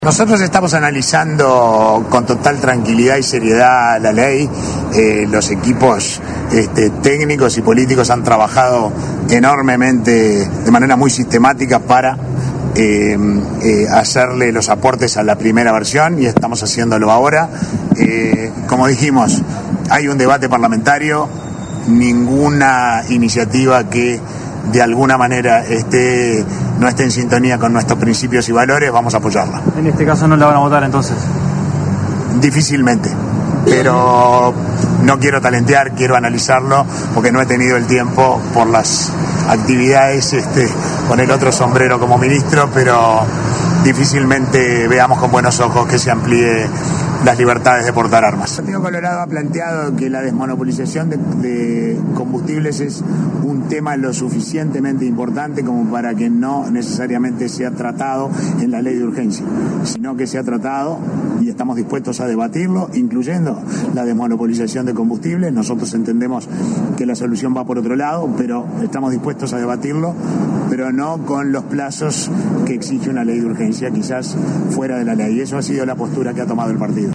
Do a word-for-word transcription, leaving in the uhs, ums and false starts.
Nosotros estamos analizando con total tranquilidad y seriedad la ley. Eh, los equipos este, técnicos y políticos han trabajado enormemente, de manera muy sistemática, para eh, eh, hacerle los aportes a la primera versión, y estamos haciéndolo ahora. Eh, como dijimos, hay un debate parlamentario, ninguna iniciativa que de alguna manera esté, no esté en sintonía con nuestros principios y valores, vamos a apoyarla. En este caso no la van a votar entonces. Difícilmente, pero no quiero talentear, quiero analizarlo, porque no he tenido el tiempo por las actividades este, con el otro sombrero como ministro, pero difícilmente veamos con buenos ojos que se amplíe las libertades de portar armas. El Partido Colorado ha planteado que la desmonopolización de, de combustibles es un tema lo suficientemente importante como para que no necesariamente sea tratado en la ley de urgencia, sino que sea tratado, y estamos dispuestos a debatirlo, incluyendo la desmonopolización de combustibles. Nosotros entendemos que la solución va por otro lado, pero estamos dispuestos a debatirlo, pero no con los plazos que exige una ley de urgencia, quizás fuera de la ley. Eso ha sido la postura que ha tomado el partido.